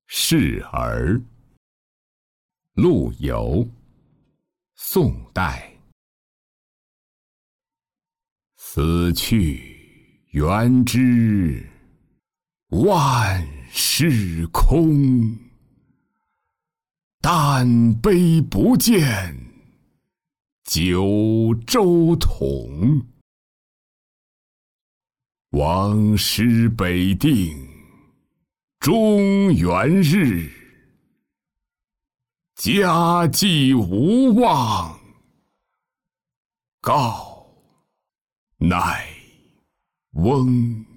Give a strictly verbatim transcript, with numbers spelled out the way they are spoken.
示儿。陆游，宋代。死去元知万事空，但悲不见九州同。王师北定中原日，家祭无忘告乃翁。